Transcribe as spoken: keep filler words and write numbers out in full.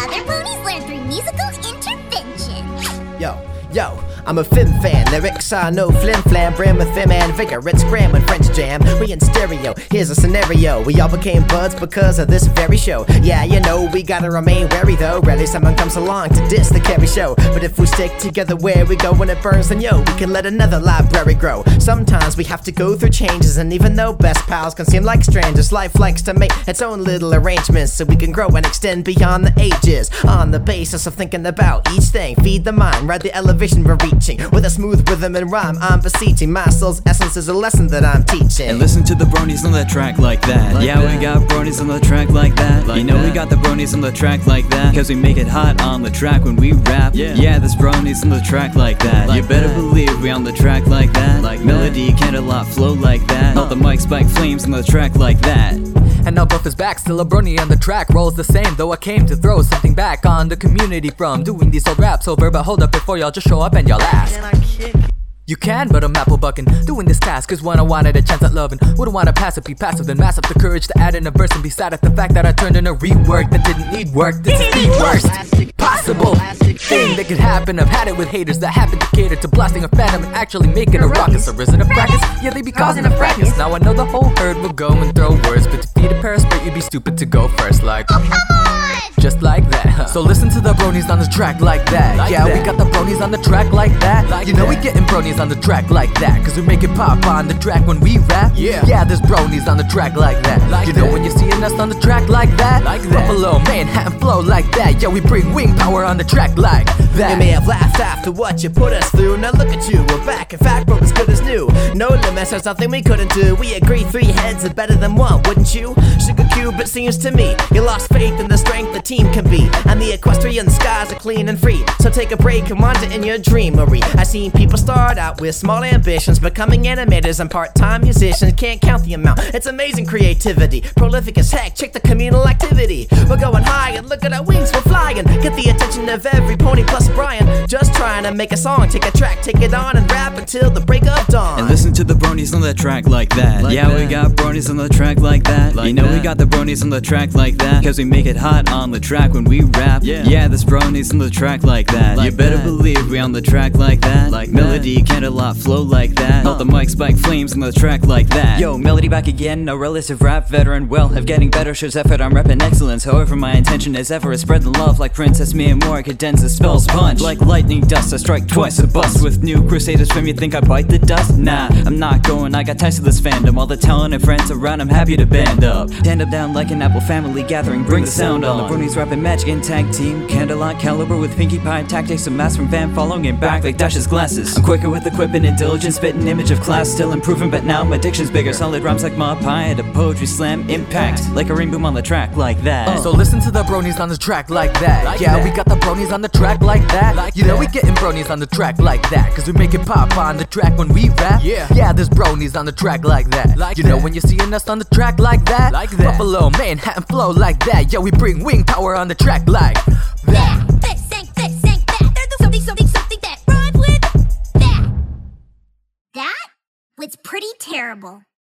Other ponies learn through musical intervention. Yo, yo, I'm a Fim fan. Lyrics are no flim flam. Brim with Fim and vigor. It's Graham with French jam. We in stereo. Here's a scenario. We all became buds because of this very show. Yeah, you know, we gotta remain wary though. Rarely someone comes along to diss the carry show. But if we stick together where we go when it burns, then yo, we can let another library grow. Sometimes we have to go through changes, and even though best pals can seem like strangers, life likes to make its own little arrangements so we can grow and extend beyond the ages. On the basis of thinking about each thing, feed the mind, ride the elevation we're reaching. With a smooth rhythm and rhyme, I'm beseeching. My soul's essence is a lesson that I'm teaching. And listen to the bronies on the track like that. Like yeah, that. We got bronies on the track like that. Like you know that. We got the bronies on the track like that. Cause we make it hot on the track when we rap. Yeah, yeah there's bronies on the track like that. Like you better that. Believe we on the track like that. Like melody, candlelight, flow like that. All the mic spike flames on the track like that. And now both is back, still a brony on the track. Rolls the same, though I came to throw something back on the community from doing these old raps over. But hold up before y'all just show up and y'all ask. Can I kick? You can, but I'm apple bucking. Doing this task is when I wanted a chance at loving. Wouldn't wanna pass it, be passive, then mass up the courage to add in a verse and be sad at the fact that I turned in a rework that didn't need work. This is the worst possible thing that could happen. I've had it with haters that happen to cater to blasting a phantom and actually making a ruckus. Or is it a practice? Yeah, they be causing a fracas. Now I know the whole herd will go and throw words, but to feed a parasite, you'd be stupid to go first. Like, oh, come on! Just like that. So listen to the bronies on the track like that. Like yeah, that. We got the bronies on the track like that. Like you know that. We getting bronies on the track like that. Cause we make it pop on the track when we rap. Yeah, yeah there's bronies on the track like that. Like you know that. When you're seeing us on the track like that. Like that. Buffalo, Manhattan flow like that. Yo, we bring wing power on the track like that. You may have laughed after what you put us through. Now look at you, we're back. In fact, we're as good as new. No limits, there's nothing we couldn't do. We agree three heads are better than one, wouldn't you? Sugar Cube, it seems to me you lost faith in the strength the team can be. And the equestrian skies are clean and free. So take a break and wander in your dreamery. I've seen people start out with small ambitions, becoming animators and part-time musicians. Can't count the amount, it's amazing creativity. Prolific as heck, check the communal activity. We're going high and look at our wings, we're flying. Get the attention of every pony plus Brian. Just trying to make a song, take a track, take it on and rap until the break of dawn. And listen to the bronies on the track like that. Like yeah, that. We got bronies on the track like that. Like you know that. We got the bronies on the track like that. Cause we make it hot on the track when we rap. Yeah, yeah there's bronies on the track like that. Like you better that. Believe we on the track like that. Like melody, candlelight, flow like that. All the mic spike flames on the track like that. Yo, melody back again, a relative rap veteran. Well, of getting better shows effort, I'm repping excellence. However, my intention is ever is spreading love like Princess Me and more. Cadenza spells punch like lightning dust. I strike twice a bust with new crusaders from you think I bite the dust? Nah, I'm not going, I got ties to this fandom. All the talent and friends around, I'm happy to band up. Stand up down like an Apple family gathering, bring the sound on. The bronies rapping magic and tag team. Candlelight caliber with Pinkie Pie tactics. A mass from Van following and back like Dash's glasses. I'm quicker with equipment and diligence, spitting image of class, still improving, but now my diction's bigger. Solid rhymes like Ma Pie at a poetry slam. Impact like a ring boom on the track like that. Uh. So listen to the bronies on the track like that. Like yeah, that. We got the bronies on the track like that. Like you know that. We getting bronies on the track like that. Cause we make it pop on the track when we rap. Yeah, yeah there's bronies on the track like that. Like you that. Know when you're seeing us on the track like that. Like that. Buffalo, Manhattan flow like that. Yo, we bring wing power on the track like that. This ain't this ain't that. There's something something something that rhymes with that. That was pretty terrible.